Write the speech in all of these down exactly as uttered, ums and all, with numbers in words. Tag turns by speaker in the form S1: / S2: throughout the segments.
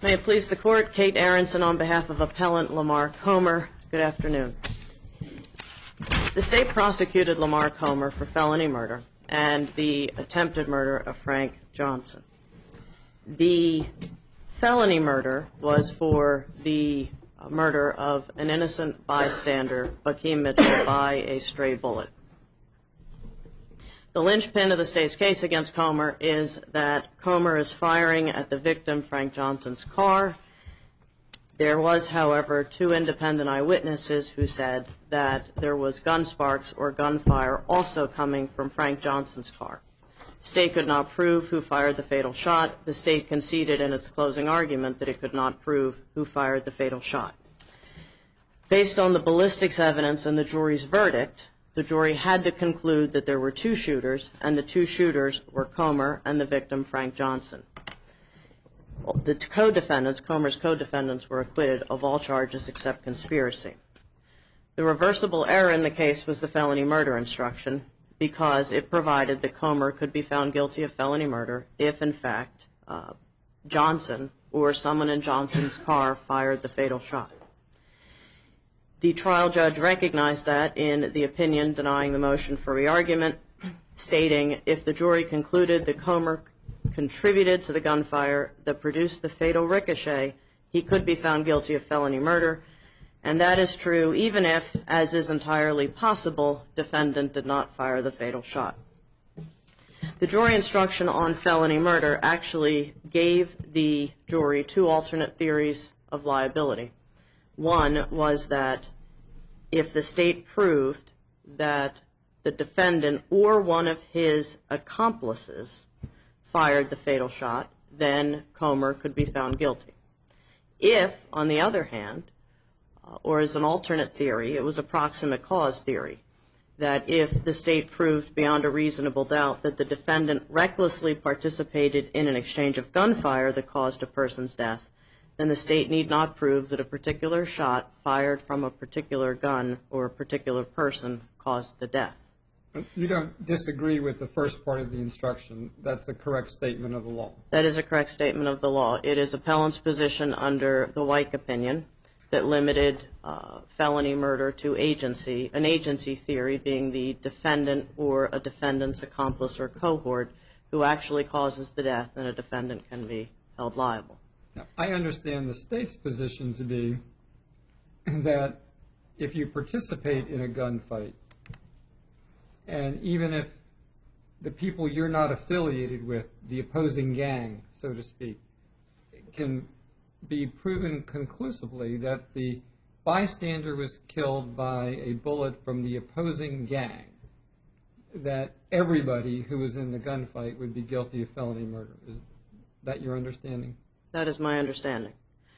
S1: May it please the Court, Kate Aronson on behalf of Appellant Lamar Comer. Good afternoon. The State prosecuted Lamar Comer for felony murder and the attempted murder of Frank Johnson. The felony murder was for the murder of an innocent bystander, Bakeem Mitchell, by a stray bullet. The linchpin of the State's case against Comer is that Comer is firing at the victim, Frank Johnson's car. There was, however, two independent eyewitnesses who said that there was gun sparks or gunfire also coming from Frank Johnson's car. The State could not prove who fired the fatal shot. The State conceded in its closing argument that it could not prove who fired the fatal shot. Based on the ballistics evidence and the jury's verdict, the jury had to conclude that there were two shooters, and the two shooters were Comer and the victim, Frank Johnson. The co-defendants, Comer's co-defendants, were acquitted of all charges except conspiracy. The reversible error in the case was the felony murder instruction, because it provided that Comer could be found guilty of felony murder if, in fact, uh, Johnson or someone in Johnson's car fired the fatal shot. The trial judge recognized that in the opinion denying the motion for re-argument, stating if the jury concluded that Comer contributed to the gunfire that produced the fatal ricochet, he could be found guilty of felony murder, and that is true even if, as is entirely possible, defendant did not fire the fatal shot. The jury instruction on felony murder actually gave the jury two alternate theories of liability. One was that if the State proved that the defendant or one of his accomplices fired the fatal shot, then Comer could be found guilty. If, on the other hand, uh, or as an alternate theory, it was a proximate cause theory, that if the State proved beyond a reasonable doubt that the defendant recklessly participated in an exchange of gunfire that caused a person's death, then the State need not prove that a particular shot fired from a particular gun or a particular person caused the death.
S2: You don't disagree with the first part of the instruction. That's a correct statement of the law.
S1: That is a correct statement of the law. It is appellant's position under the White opinion that limited uh, felony murder to agency, an agency theory being the defendant or a defendant's accomplice or cohort who actually causes the death, and a defendant can be held liable.
S2: Now, I understand the State's position to be that if you participate in a gunfight, and even if the people you're not affiliated with, the opposing gang, so to speak, can be proven conclusively that the bystander was killed by a bullet from the opposing gang, that everybody who was in the gunfight would be guilty of felony murder. Is that your understanding?
S1: That is my understanding.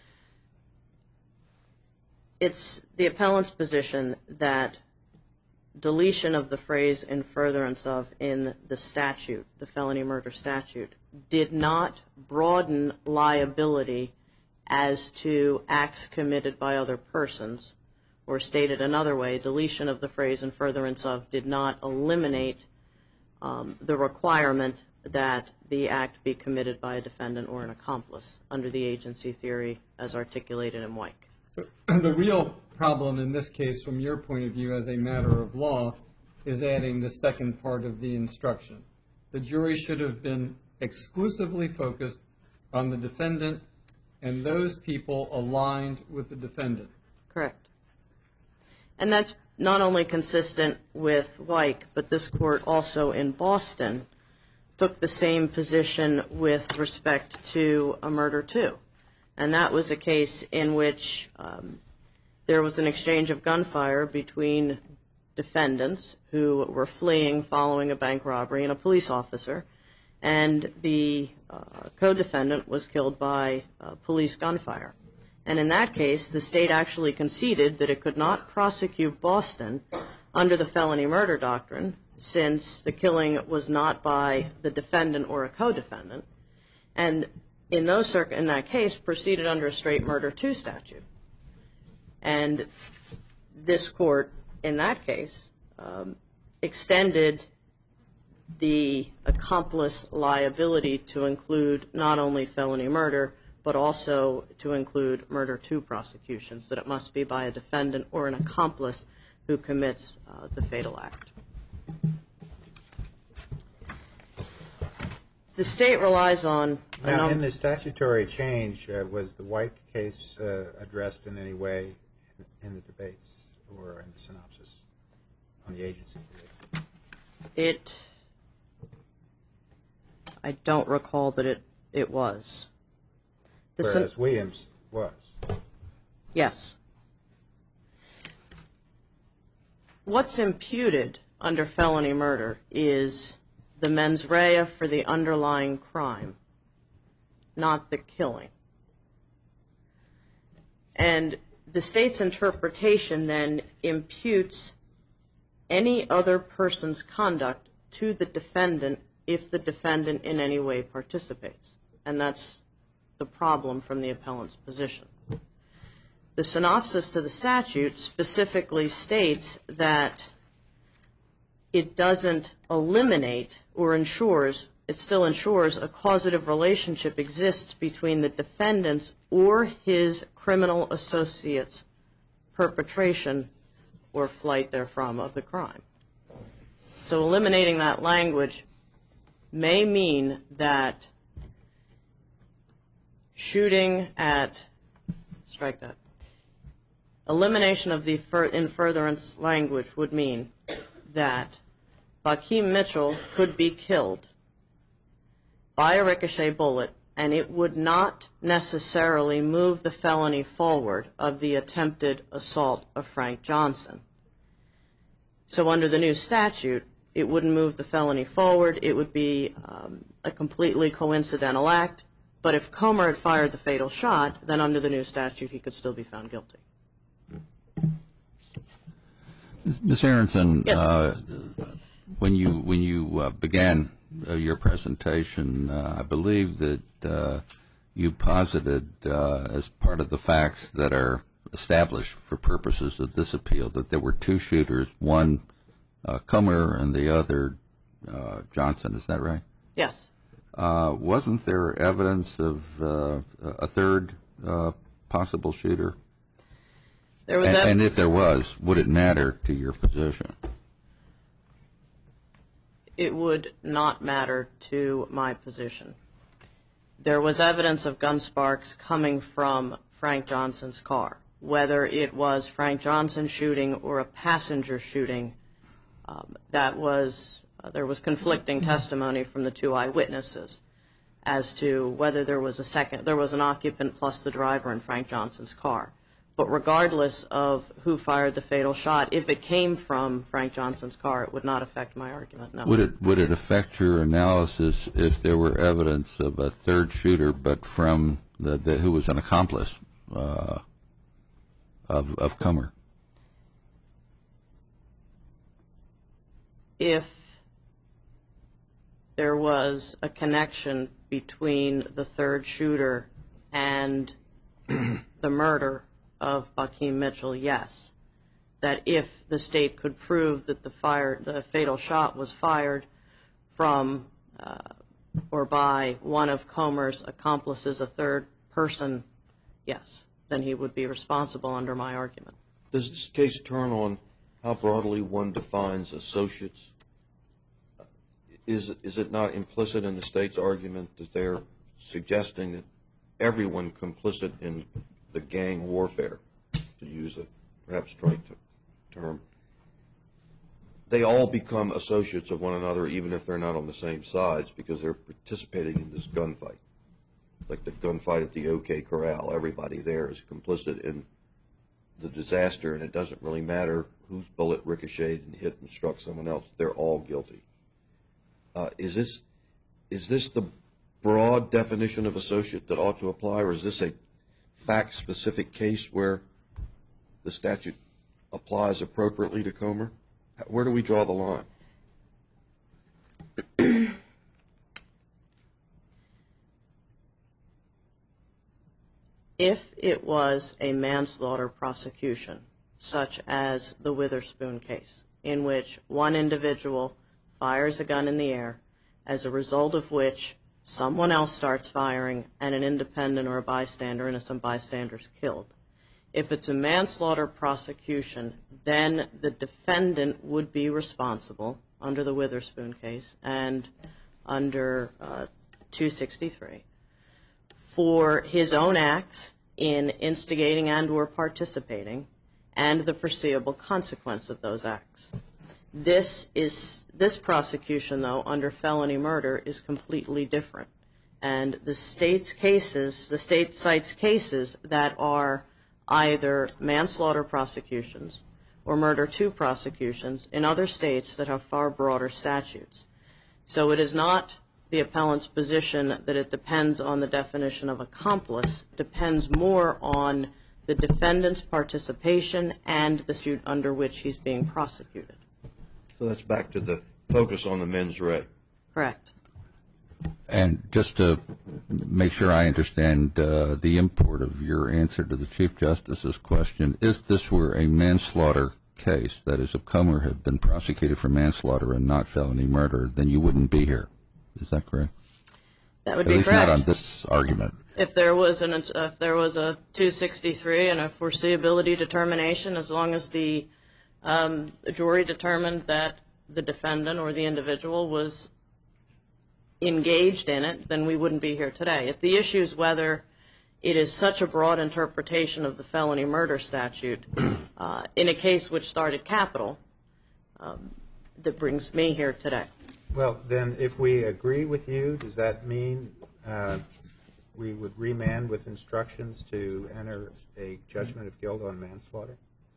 S1: It's the appellant's position that deletion of the phrase "in furtherance of" in the statute, the felony murder statute, did not broaden liability as to acts committed by other persons, or stated another way, deletion of the phrase "in furtherance of" did not eliminate um, the requirement that the act be committed by a defendant or an accomplice under the agency theory as articulated in White.
S2: So the real problem in this case, from your point of view as a matter of law, is adding the second part of the instruction. The jury should have been exclusively focused on the defendant and those people aligned with the defendant.
S1: Correct. And that's not only consistent with White, but this court also in Boston took the same position with respect to a murder too. And that was a case in which um, there was an exchange of gunfire between defendants who were fleeing following a bank robbery and a police officer, and the uh, co-defendant was killed by uh, police gunfire. And in that case, the State actually conceded that it could not prosecute Boston under the felony murder doctrine, since the killing was not by the defendant or a co-defendant, and in those circ- in that case proceeded under a straight murder two statute. And this court, in that case, um, extended the accomplice liability to include not only felony murder, but also to include murder two prosecutions, that it must be by a defendant or an accomplice who commits uh, the fatal act. The state relies on a
S3: Now,
S1: number.
S3: in the statutory change, uh, was the White case uh, addressed in any way in, in the debates or in the synopsis on the agency?
S1: It, I don't recall that it, it was. The syn-
S3: Whereas Williams was.
S1: Yes. What's imputed under felony murder is the mens rea for the underlying crime, not the killing. And the state's interpretation then imputes any other person's conduct to the defendant if the defendant in any way participates. And that's the problem from the appellant's position. The synopsis to the statute specifically states that it doesn't eliminate or ensures, it still ensures a causative relationship exists between the defendant's or his criminal associate's perpetration or flight therefrom of the crime. So eliminating that language may mean that shooting at, strike that, elimination of the fur, in furtherance language would mean that Bakeem Mitchell could be killed by a ricochet bullet, and it would not necessarily move the felony forward of the attempted assault of Frank Johnson. So under the new statute, it wouldn't move the felony forward. It would be um, a completely coincidental act. But if Comer had fired the fatal shot, then under the new statute, he could still be found guilty.
S4: Miz Aronson,
S1: Yes.
S4: uh, when you when you uh, began uh, your presentation, uh, I believe that uh, you posited uh, as part of the facts that are established for purposes of this appeal that there were two shooters, one uh, Comer and the other uh, Johnson. Is that right?
S1: Yes.
S4: Uh, wasn't there evidence of uh, a third uh, possible shooter?
S1: There was
S4: And,
S1: ev-
S4: and if there was, would it matter to your position?
S1: It would not matter to my position. There was evidence of gun sparks coming from Frank Johnson's car. Whether it was Frank Johnson shooting or a passenger shooting, um, that was uh, there was conflicting testimony from the two eyewitnesses as to whether there was a second, there was an occupant plus the driver in Frank Johnson's car. But regardless of who fired the fatal shot, if it came from Frank Johnson's car, it would not affect my argument, no.
S4: Would it would it affect your analysis if there were evidence of a third shooter, but from the, the who was an accomplice uh, of of Comer?
S1: If there was a connection between the third shooter and the murder of Bakeem Mitchell, yes. That if the state could prove that the fire, the fatal shot was fired from uh, or by one of Comer's accomplices, a third person, yes, then he would be responsible under my argument.
S5: Does this case turn on how broadly one defines associates? Is, is it not implicit in the state's argument that they're suggesting that everyone complicit in the gang warfare, to use a perhaps trite term, they all become associates of one another even if they're not on the same sides because they're participating in this gunfight? Like the gunfight at the OK Corral, everybody there is complicit in the disaster, and it doesn't really matter whose bullet ricocheted and hit and struck someone else. They're all guilty. Uh, is this is this the broad definition of associate that ought to apply, or is this a fact-specific case where the statute applies appropriately to Comer? Where do we draw the line?
S1: If it was a manslaughter prosecution, such as the Witherspoon case, in which one individual fires a gun in the air, as a result of which someone else starts firing, and an independent or a bystander, innocent bystander, is killed. If it's a manslaughter prosecution, then the defendant would be responsible under the Witherspoon case and under uh, two sixty-three for his own acts in instigating and or participating and the foreseeable consequence of those acts. This is this prosecution, though, under felony murder is completely different. And the state's cases, the state cites cases that are either manslaughter prosecutions or murder two prosecutions in other states that have far broader statutes. So it is not the appellant's position that it depends on the definition of accomplice. It depends more on the defendant's participation and the suit under which he's being prosecuted.
S5: So that's back to the focus on the mens rea.
S1: Correct.
S4: And just to make sure I understand uh, the import of your answer to the Chief Justice's question, if this were a manslaughter case, that is, if Comer had been prosecuted for manslaughter and not felony murder, then you wouldn't be here. Is that correct?
S1: That would
S4: At
S1: be
S4: least
S1: correct.
S4: not on this argument.
S1: If there was an if there was a two sixty-three and a foreseeability determination, as long as the, um, the jury determined that the defendant or the individual was engaged in it, then we wouldn't be here today. If the issue is whether it is such a broad interpretation of the felony murder statute uh, in a case which started capital, um, that brings me here today.
S3: Well, then, if we agree with you, does that mean uh, we would remand with instructions to enter a judgment of guilt on manslaughter?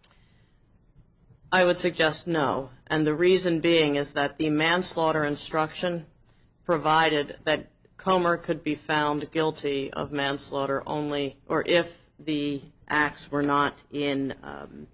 S1: I would suggest no, and the reason being is that the manslaughter instruction provided that Comer could be found guilty of manslaughter only, or if the acts were not in um,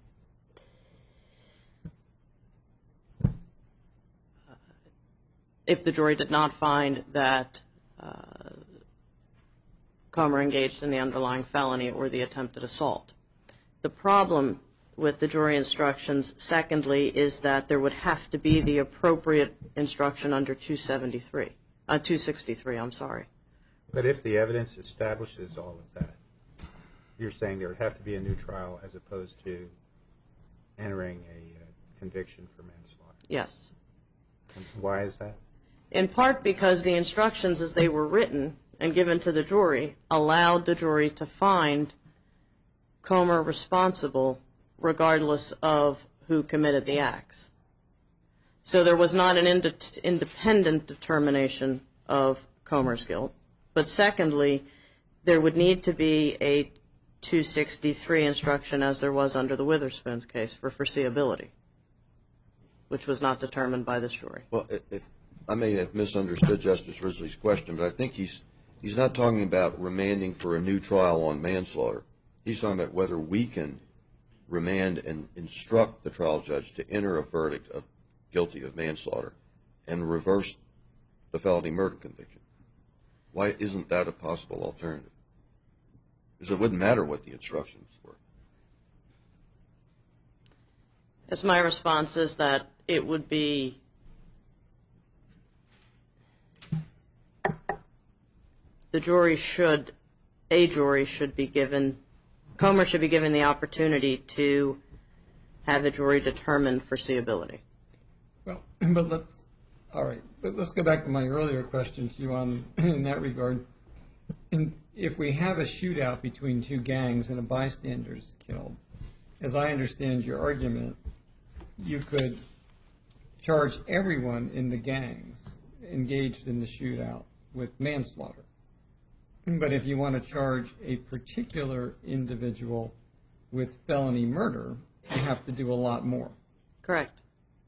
S1: if the jury did not find that uh, Comer engaged in the underlying felony or the attempted assault. The problem with the jury instructions, secondly, is that there would have to be the appropriate instruction under two seventy-three, uh, two sixty-three, I'm sorry.
S3: But if the evidence establishes all of that, you're saying there would have to be a new trial as opposed to entering a uh, conviction for manslaughter?
S1: Yes.
S3: And why is that?
S1: In part because the instructions as they were written and given to the jury allowed the jury to find Comer responsible regardless of who committed the acts. So there was not an ind- independent determination of Comer's guilt. But secondly, there would need to be a two sixty-three instruction as there was under the Witherspoon case for foreseeability, which was not determined by this jury.
S5: Well, if I may have misunderstood Justice Risley's question, but I think he's he's not talking about remanding for a new trial on manslaughter. He's talking about whether we can remand and instruct the trial judge to enter a verdict of guilty of manslaughter and reverse the felony murder conviction. Why isn't that a possible alternative? Because it wouldn't matter what the instructions were.
S1: As my response is that it would be the jury should, a jury should be given, Comer should be given the opportunity to have the jury determine foreseeability.
S2: Well, but let's, all right, but let's go back to my earlier question to you on, in that regard. In, if we have a shootout between two gangs and a bystander is killed, as I understand your argument, you could charge everyone in the gangs engaged in the shootout with manslaughter. But if you want to charge a particular individual with felony murder, you have to do a lot more.
S1: Correct.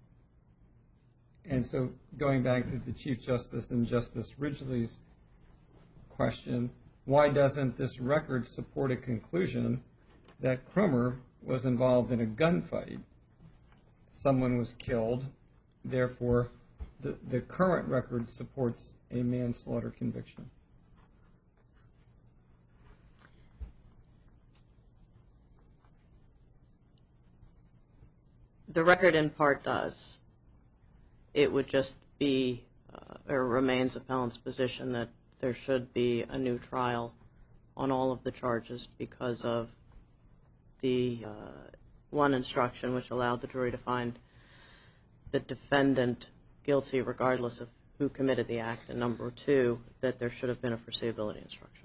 S2: And so going back to the Chief Justice and Justice Ridgely's question, why doesn't this record support a conclusion that Comer was involved in a gunfight? Someone was killed, therefore the, the current record supports a manslaughter conviction.
S1: The record in part does. It would just be, uh, or remains appellant's position that there should be a new trial on all of the charges because of the uh, one instruction which allowed the jury to find the defendant guilty regardless of who committed the act, and number two, that there should have been a foreseeability instruction.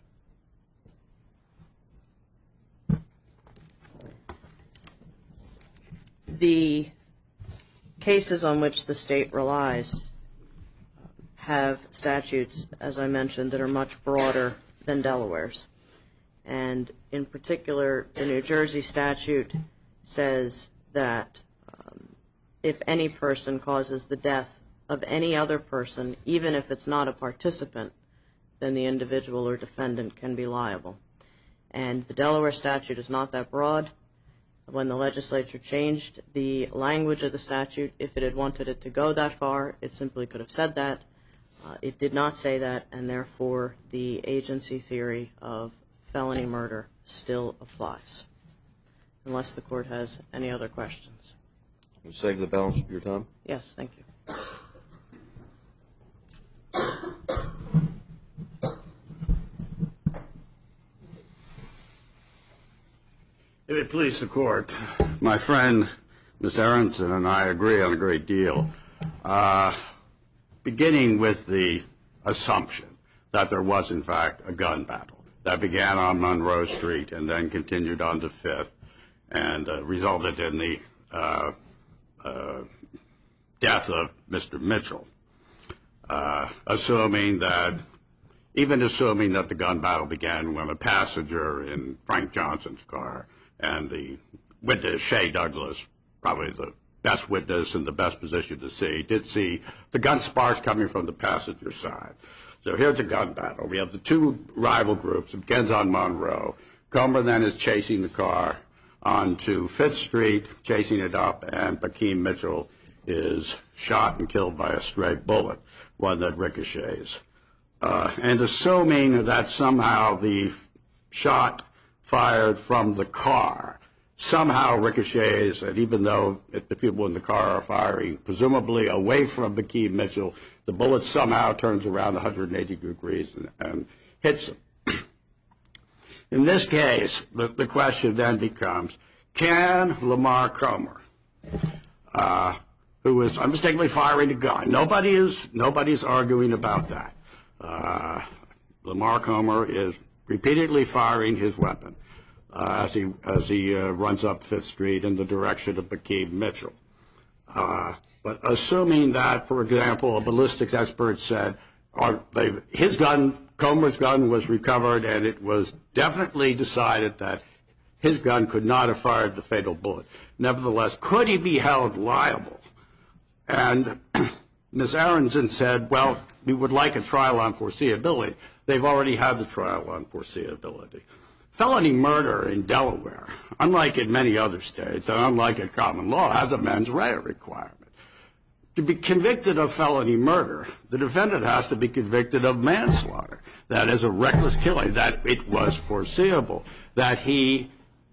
S1: The cases on which the state relies have statutes, as I mentioned, that are much broader than Delaware's. And in particular, the New Jersey statute says that um, if any person causes the death of any other person, even if it's not a participant, then the individual or defendant can be liable. And the Delaware statute is not that broad. When the legislature changed the language of the statute, if it had wanted it to go that far, it simply could have said that. Uh, it did not say that, and therefore the agency theory of felony murder still applies, unless the court has any other questions.
S5: You save the balance of your time?
S1: Yes, thank you.
S6: If it please the court, my friend Miz Aronson and I agree on a great deal, uh, beginning with the assumption that there was in fact a gun battle that began on Monroe Street and then continued on to Fifth and uh, resulted in the uh, uh, death of Mister Mitchell. Uh, assuming that, even assuming that the gun battle began when a passenger in Frank Johnson's car and the witness, Shea Douglas, probably the best witness in the best position to see, did see the gun sparks coming from the passenger side. So here's a gun battle. We have the two rival groups. It begins on Monroe. Comer then is chasing the car onto Fifth Street, chasing it up, and Bakeem Mitchell is shot and killed by a stray bullet, one that ricochets. Uh, and assuming that somehow the shot fired from the car somehow ricochets, and even though if the people in the car are firing presumably away from Bakeem Mitchell, the bullet somehow turns around one hundred eighty degrees and, and hits him. In this case, the, the question then becomes, can Lamar Comer, uh, who is unmistakably firing a gun, nobody is nobody's arguing about that. Uh, Lamar Comer is repeatedly firing his weapon uh, as he as he uh, runs up Fifth Street in the direction of Bakeem Mitchell. Uh, but assuming that, for example, a ballistics expert said or they, his gun, Comer's gun, was recovered, and it was definitely decided that his gun could not have fired the fatal bullet. Nevertheless, could he be held liable? And Miz Aronson said, well, we would like a trial on foreseeability. They've already had the trial on foreseeability. Felony murder in Delaware, unlike in many other states, and unlike in common law, has a mens rea requirement. To be convicted of felony murder, the defendant has to be convicted of manslaughter. That is a reckless killing, that it was foreseeable, that he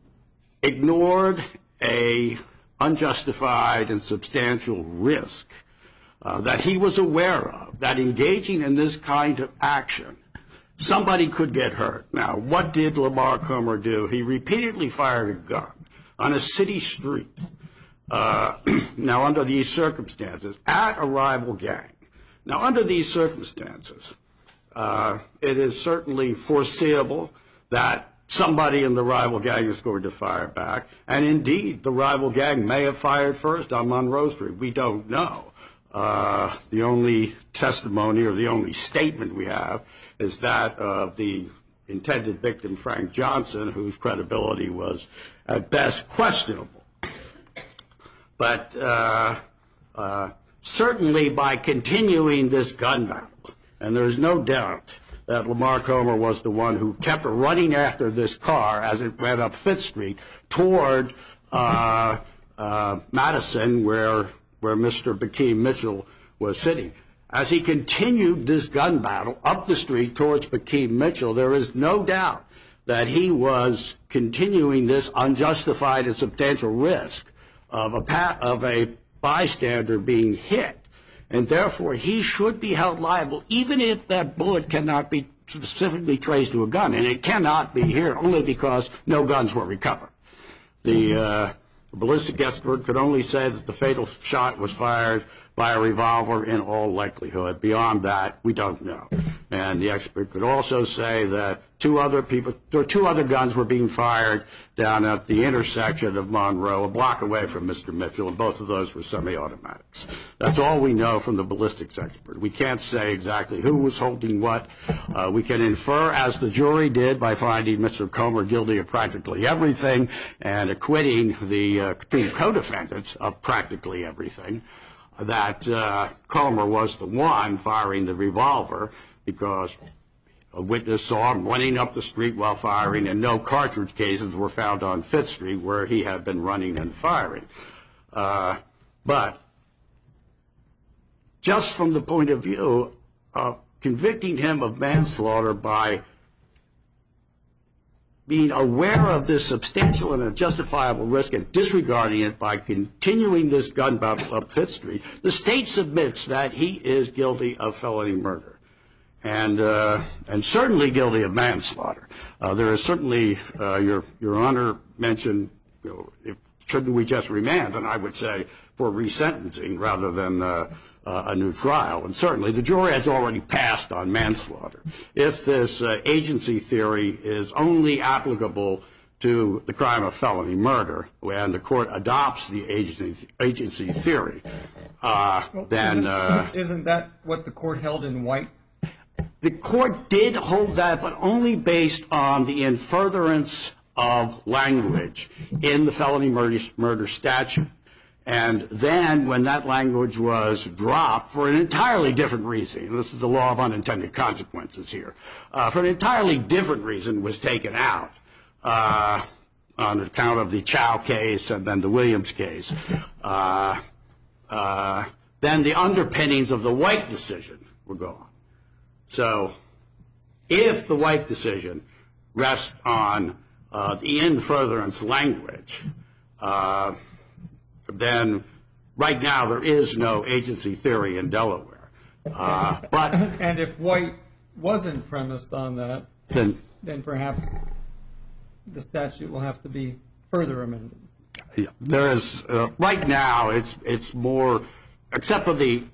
S6: ignored a unjustified and substantial risk uh, that he was aware of, that engaging in this kind of action, somebody could get hurt. Now, what did Lamar Comer do? He repeatedly fired a gun on a city street. Uh, now, under these circumstances, at a rival gang. Now, under these circumstances, uh, it is certainly foreseeable that somebody in the rival gang is going to fire back. And indeed, the rival gang may have fired first on Monroe Street. We don't know. Uh, the only testimony or the only statement we have is that of the intended victim, Frank Johnson, whose credibility was at best questionable. But uh, uh, certainly by continuing this gun battle, and there's no doubt that Lamar Comer was the one who kept running after this car as it went up Fifth Street toward uh, uh, Madison, where where Mister Bakeem Mitchell was sitting. As he continued this gun battle up the street towards Bakeem Mitchell, there is no doubt that he was continuing this unjustified and substantial risk of a pa- of a bystander being hit. And therefore, he should be held liable, even if that bullet cannot be specifically traced to a gun, and it cannot be here only because no guns were recovered. The uh, ballistic expert could only say that the fatal shot was fired by a revolver in all likelihood. Beyond that, we don't know. And the expert could also say that two other people, or two other guns were being fired down at the intersection of Monroe, a block away from Mister Mitchell, and both of those were semi-automatics. That's all we know from the ballistics expert. We can't say exactly who was holding what. Uh, we can infer, as the jury did, by finding Mister Comer guilty of practically everything and acquitting the uh, two co-defendants of practically everything, that uh, Comer was the one firing the revolver, because a witness saw him running up the street while firing, and no cartridge cases were found on Fifth Street where he had been running and firing. Uh, but just from the point of view of convicting him of manslaughter by being aware of this substantial and unjustifiable risk and disregarding it by continuing this gun battle up Fifth Street, the state submits that he is guilty of felony murder, and uh, and certainly guilty of manslaughter. Uh, there is certainly, uh, your your Honor mentioned, you know, if, shouldn't we just remand? And I would say for resentencing rather than uh, uh, a new trial. And certainly the jury has already passed on manslaughter. If this uh, agency theory is only applicable to the crime of felony murder, and the court adopts the agency, agency theory, uh,
S2: well,
S6: then...
S2: Isn't,
S6: uh,
S2: isn't that what the court held in White?
S6: The court did hold that, but only based on the in furtherance of language in the felony murder, murder statute. And then when that language was dropped for an entirely different reason, and this is the law of unintended consequences here, uh, for an entirely different reason was taken out uh, on account of the Chow case and then the Williams case, uh, uh, then the underpinnings of the White decision were gone. So if the White decision rests on uh, the in furtherance language, uh, then right now there is no agency theory in Delaware. Uh, but
S2: And if White wasn't premised on that,
S6: then,
S2: then perhaps the statute will have to be further amended.
S6: yeah, there is uh, right now it's it's more, except for the.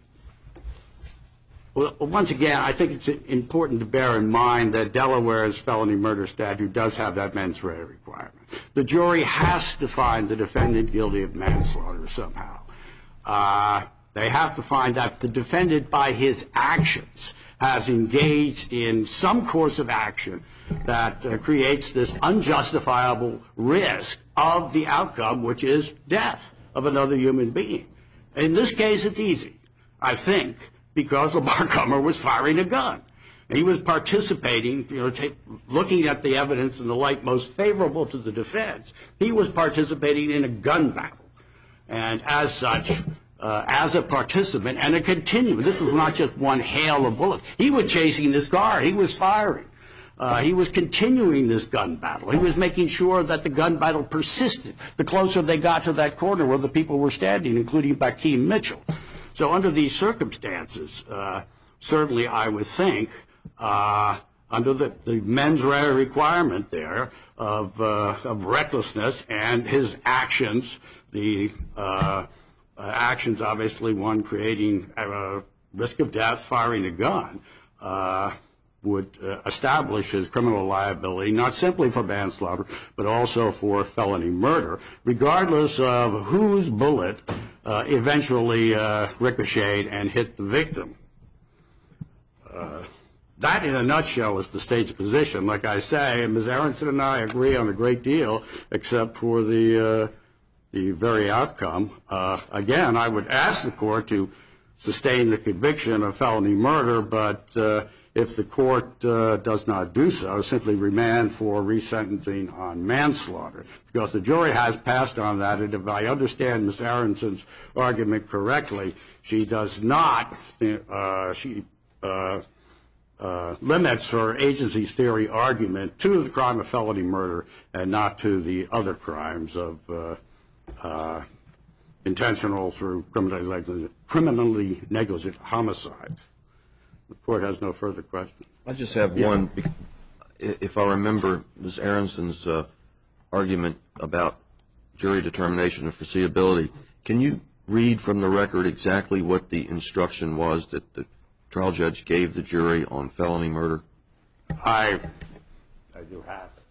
S6: Well, once again, I think it's important to bear in mind that Delaware's felony murder statute does have that mens rea requirement. The jury has to find the defendant guilty of manslaughter somehow. Uh, they have to find that the defendant, by his actions, has engaged in some course of action that uh, creates this unjustifiable risk of the outcome, which is death of another human being. In this case, it's easy, I think, because Lamar Comer was firing a gun. And he was participating, you know, take, looking at the evidence in the light most favorable to the defense. He was participating in a gun battle. And as such, uh, as a participant and a continuing, this was not just one hail of bullets. He was chasing this car. He was firing. Uh, he was continuing this gun battle. He was making sure that the gun battle persisted the closer they got to that corner where the people were standing, including Bakeem Mitchell. So under these circumstances, uh, certainly I would think, uh, under the, the mens rea requirement there of, uh, of recklessness and his actions, the uh, uh, actions, obviously, one creating a risk of death, firing a gun, uh, would uh, establish his criminal liability, not simply for manslaughter, but also for felony murder, regardless of whose bullet uh, eventually uh, ricocheted and hit the victim. Uh, that, in a nutshell, is the state's position. Like I say, Miz Aronson and I agree on a great deal, except for the, uh, the very outcome. Uh, again, I would ask the court to sustain the conviction of felony murder, but uh, if the court uh, does not do so, simply remand for resentencing on manslaughter, because the jury has passed on that, and if I understand Miz Aronson's argument correctly, she does not, uh, she uh, uh, limits her agency's theory argument to the crime of felony murder and not to the other crimes of uh, uh, intentional through criminally negligent, criminally negligent homicide. The court has no further questions.
S5: I just have one. bec- i- If I remember Miz Aronson's uh, argument about jury determination of foreseeability, can you read from the record exactly what the instruction was that the trial judge gave the jury on felony murder?
S6: I, I do have it.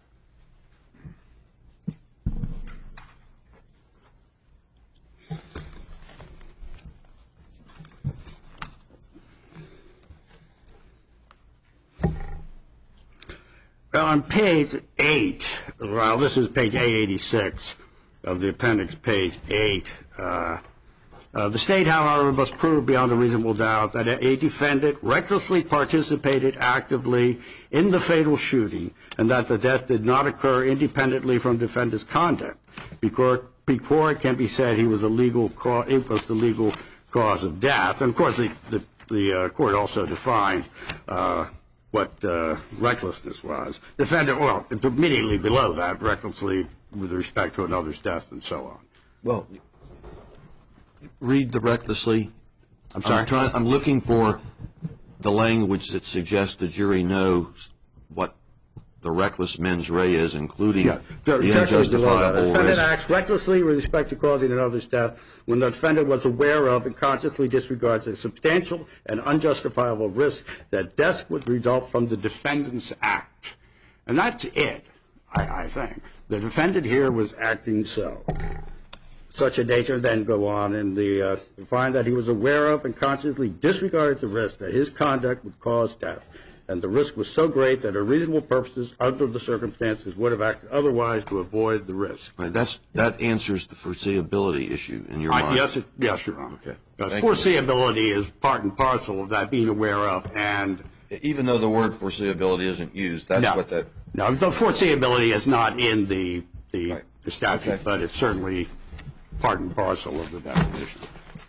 S6: Well, on page eight, well, this is page A eighty-six of the appendix, page eight. Uh, uh, the state, however, must prove beyond a reasonable doubt that a defendant recklessly participated actively in the fatal shooting and that the death did not occur independently from defendant's conduct before, before it can be said he was a legal cause, it was the legal cause of death. And of course, the, the, the uh, court also defined uh, what uh, recklessness was. Defendant, well, it's immediately below that, recklessly with respect to another's death and so on.
S5: Well, read the recklessly.
S6: I'm sorry?
S5: I'm, trying, I'm looking for the language that suggests the jury knows what the reckless mens rea is, including
S6: Yeah,
S5: the
S6: directly below that.
S5: unjustifiable
S6: The defendant
S5: risk.
S6: acts recklessly with respect to causing another's death when the defendant was aware of and consciously disregards a substantial and unjustifiable risk that death would result from the defendant's act. And that's it, I, I think. The defendant here was acting so. Such a nature then go on in the uh, to find that he was aware of and consciously disregarded the risk that his conduct would cause death. And the risk was so great that a reasonable purposes under the circumstances would have acted otherwise to avoid the risk.
S5: Right, that's, that answers the foreseeability issue in your
S6: I,
S5: mind.
S6: yes, it, yes, Your Honor.
S5: Okay.
S6: Because
S5: Thank you.
S6: foreseeability is part and parcel of that being aware of, and
S5: Even though the word foreseeability isn't used, that's
S6: no,
S5: what that.
S6: no, the foreseeability is not in the the,
S5: Right.
S6: the statute,
S5: Okay.
S6: but it's certainly part and parcel of the definition.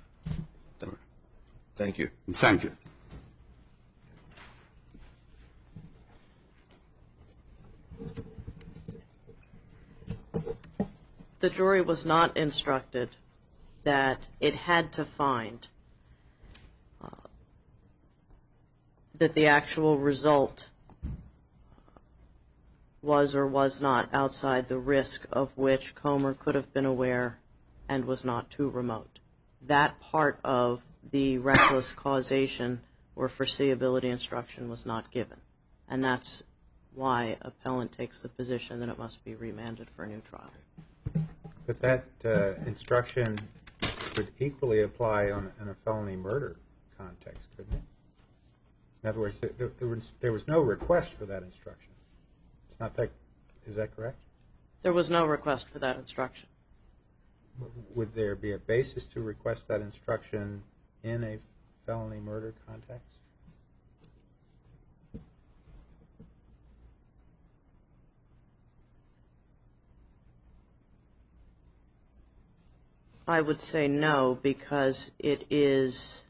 S5: Thank you.
S6: Thank you.
S1: The jury was not instructed that it had to find uh, that the actual result was or was not outside the risk of which Comer could have been aware and was not too remote. That part of the reckless causation or foreseeability instruction was not given, and that's why appellant takes the position that it must be remanded for a new trial.
S3: But that uh, instruction would equally apply on, on a felony murder context, couldn't it? In other words, there, there, was, there was no request for that instruction. It's not that, is that correct?
S1: There was no request for that instruction.
S3: Would there be a basis to request that instruction in a felony murder context?
S1: I would say no, because it is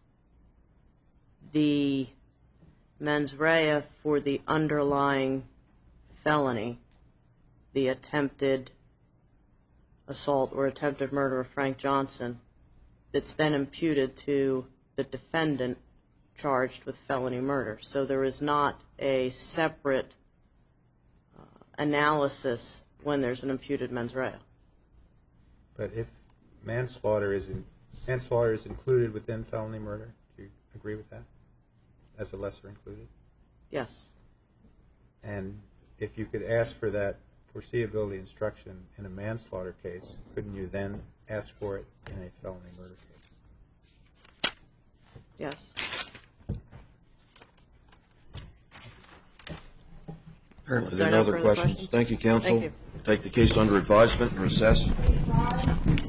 S1: the mens rea for the underlying felony, the attempted assault or attempted murder of Frank Johnson, that's then imputed to the defendant charged with felony murder. So there is not a separate uh, analysis when there's an imputed mens rea.
S3: But if manslaughter is in, manslaughter is included within felony murder, do you agree with that? As a lesser included?
S1: Yes.
S3: And if you could ask for that foreseeability instruction in a manslaughter case, couldn't you then ask for it in a felony murder case?
S1: Yes.
S5: Apparently
S1: Is
S5: there are
S1: there
S5: no
S1: no
S5: other
S1: further
S5: questions.
S1: questions?
S5: Thank you, counsel.
S1: Thank you.
S5: Take the case under advisement and recess.